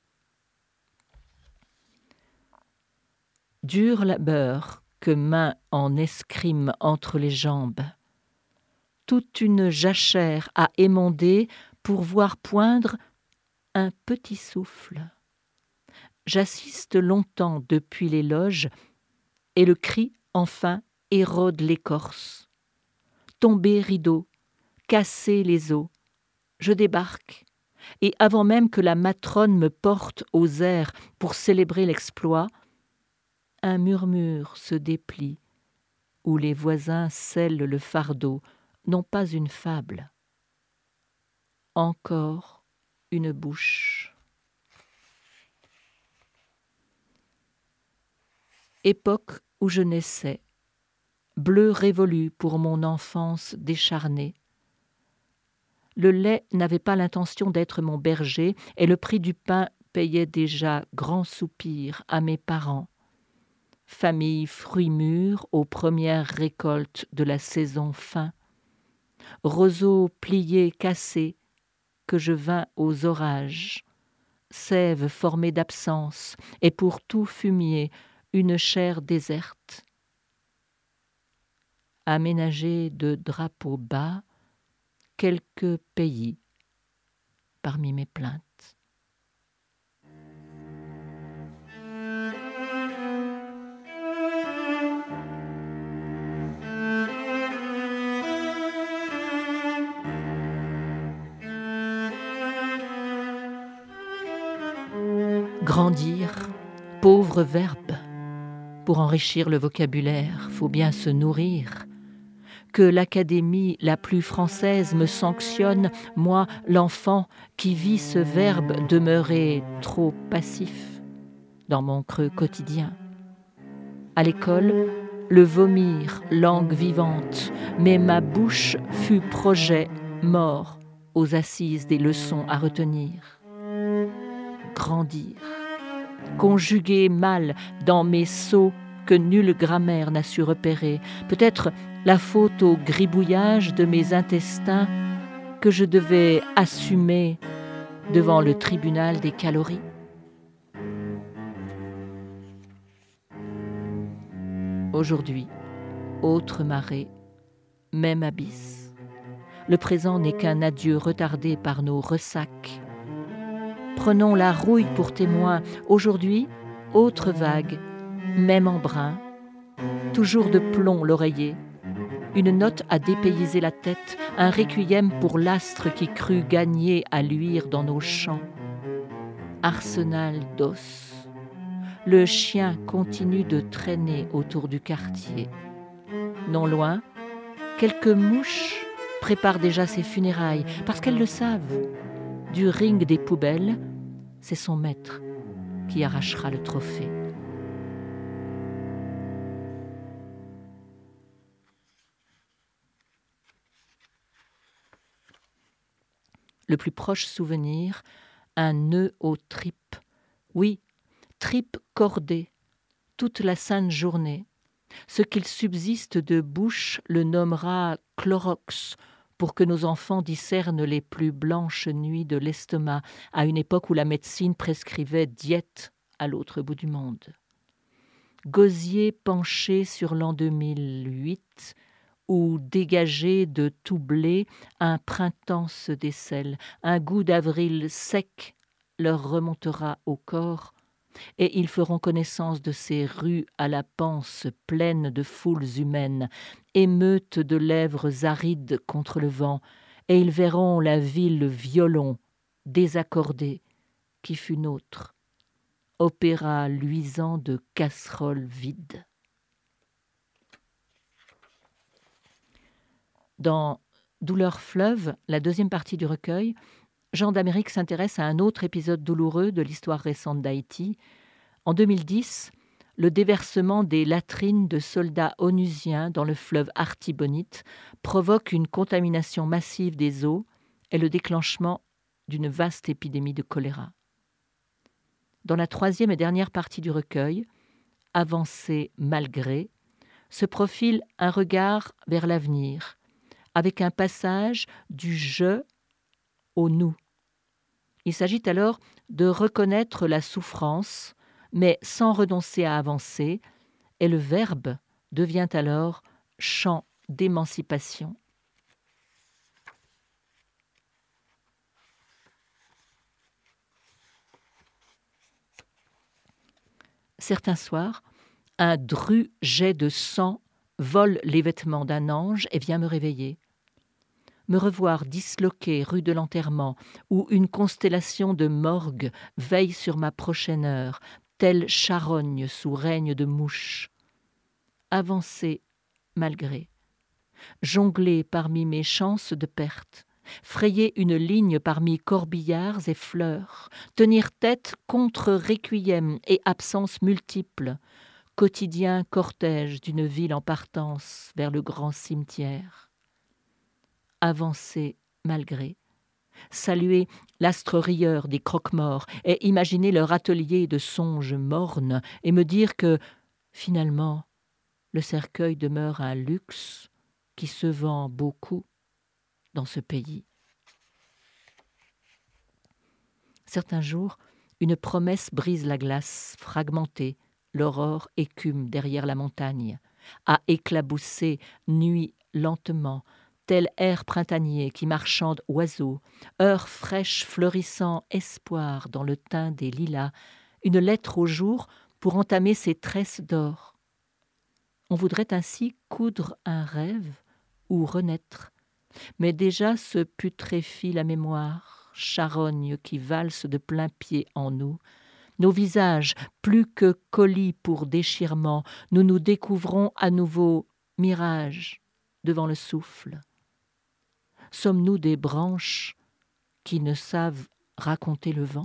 Dur labeur que main en escrime entre les jambes, toute une jachère à émonder pour voir poindre un petit souffle. J'assiste longtemps depuis les loges et le cri enfin érode l'écorce. Tomber rideau, casser les os, je débarque, et avant même que la matrone me porte aux airs pour célébrer l'exploit, un murmure se déplie, où les voisins scellent le fardeau, non pas une fable. Encore une bouche. époque où je naissais, bleu révolu pour mon enfance décharnée. Le lait n'avait pas l'intention d'être mon berger, et le prix du pain payait déjà grand soupir à mes parents. Famille fruits mûrs aux premières récoltes de la saison fin. Roseaux pliés cassés, que je vins aux orages. Sève formée d'absence, et pour tout fumier, une chair déserte. Aménagé de drapeaux bas, quelques pays parmi mes plaintes. Grandir, pauvre verbe. Pour enrichir le vocabulaire, faut bien se nourrir. Que l'académie la plus française me sanctionne, moi, l'enfant, qui vit ce verbe demeurer trop passif dans mon creux quotidien. À l'école, le vomir, langue vivante, mais ma bouche fut projet mort aux assises des leçons à retenir. Grandir, conjuguer mal dans mes sots que nulle grammaire n'a su repérer, peut-être la faute au gribouillage de mes intestins que je devais assumer devant le tribunal des calories. Aujourd'hui, autre marée, même abysse. Le présent n'est qu'un adieu retardé par nos ressacs. Prenons la rouille pour témoin. Aujourd'hui, autre vague, même embrun. Toujours de plomb l'oreiller. Une note à dépayser la tête, un requiem pour l'astre qui crut gagner à luire dans nos champs. Arsenal d'os. Le chien continue de traîner autour du quartier. Non loin, quelques mouches préparent déjà ses funérailles, parce qu'elles le savent. Du ring des poubelles, c'est son maître qui arrachera le trophée. Le plus proche souvenir, un nœud aux tripes. Oui, tripes cordées, toute la sainte journée. Ce qu'il subsiste de bouche le nommera Clorox, pour que nos enfants discernent les plus blanches nuits de l'estomac, à une époque où la médecine prescrivait diète à l'autre bout du monde. Gosier penché sur l'an deux mille huit, où dégagé de tout blé, un printemps se décèle, un goût d'avril sec leur remontera au corps, et ils feront connaissance de ces rues à la panse pleines de foules humaines, émeutes de lèvres arides contre le vent, et ils verront la ville violon, désaccordée, qui fut nôtre, opéra luisant de casseroles vides. Dans Douleur fleuve, la deuxième partie du recueil, Jean d'Amérique s'intéresse à un autre épisode douloureux de l'histoire récente d'Haïti. En deux mille dix, le déversement des latrines de soldats onusiens dans le fleuve Artibonite provoque une contamination massive des eaux et le déclenchement d'une vaste épidémie de choléra. Dans la troisième et dernière partie du recueil, Avancée malgré, se profile un regard vers l'avenir, avec un passage du « je » au « nous ». Il s'agit alors de reconnaître la souffrance, mais sans renoncer à avancer, et le verbe devient alors chant d'émancipation. Certains soirs, un dru jet de sang vole les vêtements d'un ange et vient me réveiller. Me revoir disloqué rue de l'Enterrement, où une constellation de morgue veille sur ma prochaine heure, telle charogne sous règne de mouches. Avancer malgré, jongler parmi mes chances de perte, frayer une ligne parmi corbillards et fleurs, tenir tête contre requiem et absences multiples, quotidien cortège d'une ville en partance vers le grand cimetière. Avancer malgré, saluer l'astre rieur des croque-morts et imaginer leur atelier de songes mornes et me dire que, finalement, le cercueil demeure un luxe qui se vend beaucoup dans ce pays. Certains jours, une promesse brise la glace, fragmentée, l'aurore écume derrière la montagne, à éclabousser, nuit lentement, tel air printanier qui marchande oiseaux, heure fraîche fleurissant espoir dans le teint des lilas, une lettre au jour pour entamer ses tresses d'or. On voudrait ainsi coudre un rêve ou renaître, mais déjà se putréfie la mémoire, charogne qui valse de plein pied en nous. Nos visages, plus que colis pour déchirement, nous nous découvrons à nouveau mirages devant le souffle. Sommes-nous des branches qui ne savent raconter le vent ?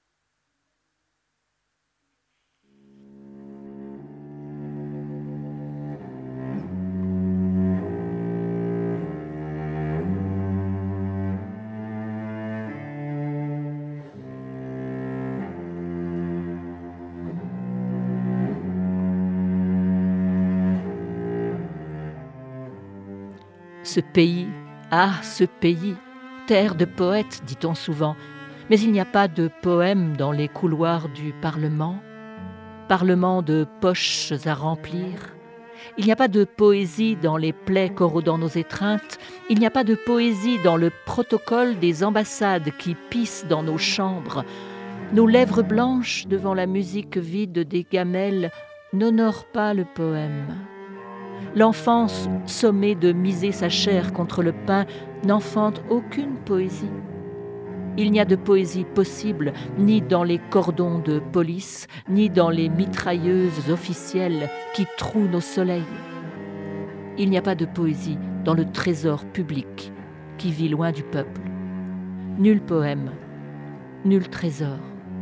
Ce pays, ah, ce pays, terre de poètes, dit-on souvent, mais il n'y a pas de poème dans les couloirs du Parlement, Parlement de poches à remplir. Il n'y a pas de poésie dans les plaies corrodant nos étreintes, il n'y a pas de poésie dans le protocole des ambassades qui pissent dans nos chambres. Nos lèvres blanches devant la musique vide des gamelles n'honorent pas le poème. L'enfance, sommée de miser sa chair contre le pain, n'enfante aucune poésie. Il n'y a de poésie possible ni dans les cordons de police, ni dans les mitrailleuses officielles qui trouent nos soleils. Il n'y a pas de poésie dans le trésor public qui vit loin du peuple. Nul poème, nul trésor.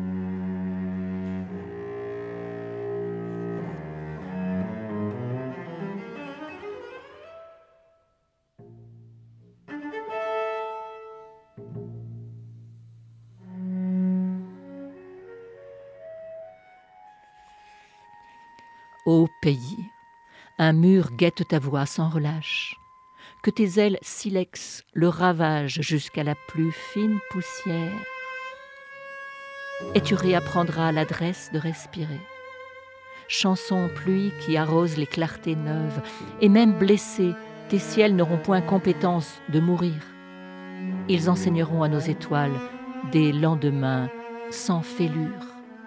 Ô pays, un mur guette ta voix sans relâche, que tes ailes silex le ravagent jusqu'à la plus fine poussière. Et tu réapprendras l'adresse de respirer. Chanson pluie qui arrose les clartés neuves, et même blessés, tes ciels n'auront point compétence de mourir. Ils enseigneront à nos étoiles des lendemains sans fêlure.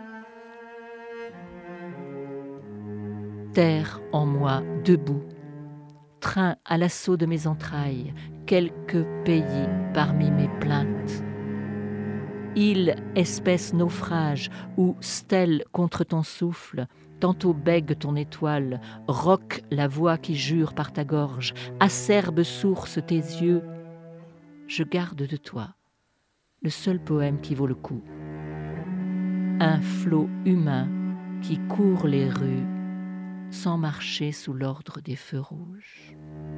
Terre en moi, debout, train à l'assaut de mes entrailles, quelques pays parmi mes plaintes. Île, espèce naufrage, ou stèle contre ton souffle, tantôt bègue ton étoile, roque la voix qui jure par ta gorge, acerbe source tes yeux. Je garde de toi le seul poème qui vaut le coup. Un flot humain qui court les rues sans marcher sous l'ordre des feux rouges.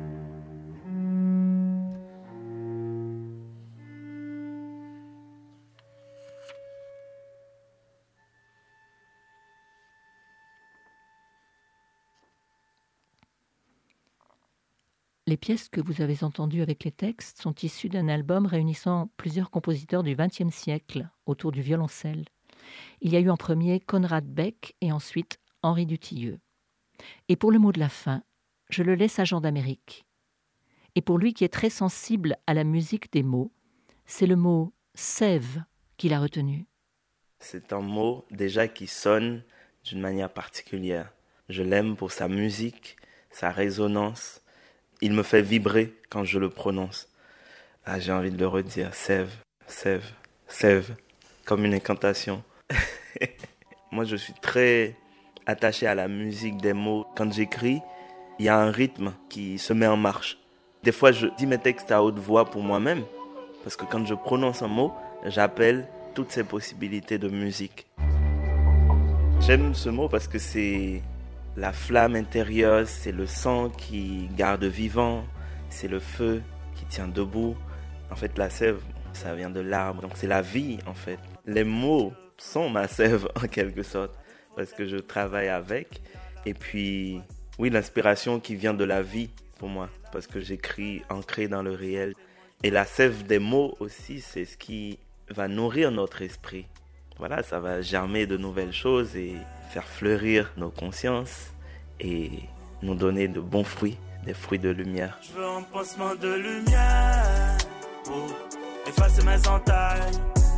Les pièces que vous avez entendues avec les textes sont issues d'un album réunissant plusieurs compositeurs du vingtième siècle autour du violoncelle. Il y a eu en premier Conrad Beck et ensuite Henri Dutilleux. Et pour le mot de la fin, je le laisse à Jean d'Amérique. Et pour lui qui est très sensible à la musique des mots, c'est le mot « sève » qu'il a retenu. C'est un mot déjà qui sonne d'une manière particulière. Je l'aime pour sa musique, sa résonance. Il me fait vibrer quand je le prononce. Ah, j'ai envie de le redire. Sève, sève, sève, comme une incantation. Moi, je suis très attaché à la musique des mots. Quand j'écris, il y a un rythme qui se met en marche. Des fois, je dis mes textes à haute voix pour moi-même, parce que quand je prononce un mot, j'appelle toutes ces possibilités de musique. J'aime ce mot parce que c'est, la flamme intérieure, c'est le sang qui garde vivant, c'est le feu qui tient debout. En fait, la sève, ça vient de l'arbre, donc c'est la vie en fait. Les mots sont ma sève en quelque sorte, parce que je travaille avec. Et puis, oui, l'inspiration qui vient de la vie pour moi, parce que j'écris ancré dans le réel. Et la sève des mots aussi, c'est ce qui va nourrir notre esprit. Voilà, ça va germer de nouvelles choses et faire fleurir nos consciences et nous donner de bons fruits, des fruits de lumière. Je veux un pansement de lumière pour effacer mes entailles.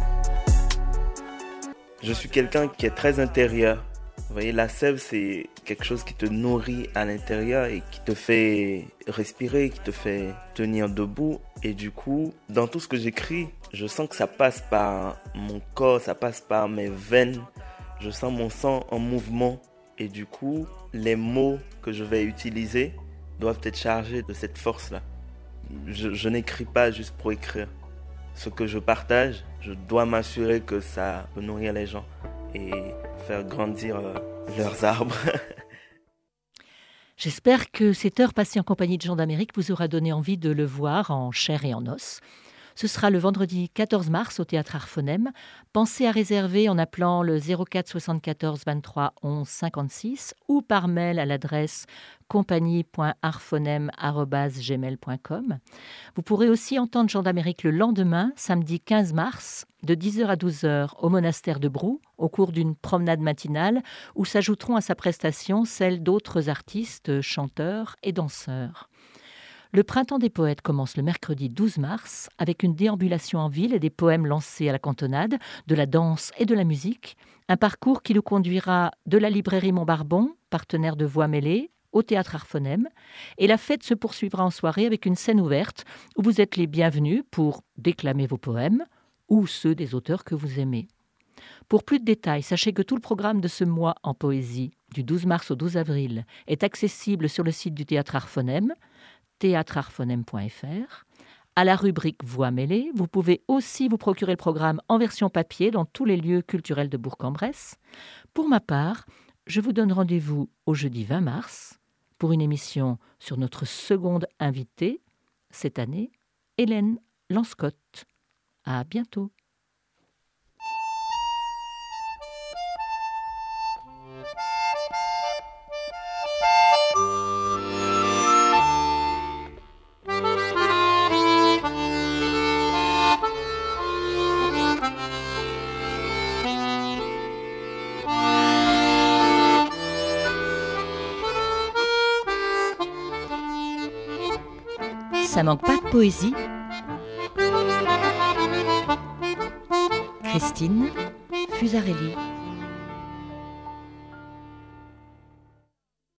Je suis quelqu'un qui est très intérieur. Vous voyez, la sève, c'est quelque chose qui te nourrit à l'intérieur et qui te fait respirer, qui te fait tenir debout. Et du coup, dans tout ce que j'écris, je sens que ça passe par mon corps, ça passe par mes veines. Je sens mon sang en mouvement. Et du coup, les mots que je vais utiliser doivent être chargés de cette force-là. Je, je n'écris pas juste pour écrire. Ce que je partage, je dois m'assurer que ça peut nourrir les gens et faire grandir euh, leurs arbres. J'espère que cette heure passée en compagnie de Jean d'Amérique vous aura donné envie de le voir en chair et en os. Ce sera le vendredi quatorze mars au Théâtre Arphonem. Pensez à réserver en appelant le zéro quatre soixante-quatorze vingt-trois onze cinquante-six ou par mail à l'adresse compagnie point arphonem arobase gmail point com. Vous pourrez aussi entendre Jean d'Amérique le lendemain, samedi quinze mars, de dix heures à douze heures au monastère de Brou, au cours d'une promenade matinale où s'ajouteront à sa prestation celles d'autres artistes, chanteurs et danseurs. Le Printemps des poètes commence le mercredi douze mars avec une déambulation en ville et des poèmes lancés à la cantonade, de la danse et de la musique. Un parcours qui nous conduira de la librairie Montbarbon, partenaire de Voix mêlée, au Théâtre Arphonem. Et la fête se poursuivra en soirée avec une scène ouverte où vous êtes les bienvenus pour déclamer vos poèmes ou ceux des auteurs que vous aimez. Pour plus de détails, sachez que tout le programme de ce mois en poésie, du douze mars au douze avril, est accessible sur le site du Théâtre Arphonem, théâtre arphonem point f r. À la rubrique Voix mêlée, vous pouvez aussi vous procurer le programme en version papier dans tous les lieux culturels de Bourg-en-Bresse. Pour ma part, je vous donne rendez-vous au jeudi vingt mars pour une émission sur notre seconde invitée, cette année, Hélène Lanscott. À bientôt. Ça manque pas de poésie. Christine Fusarelli.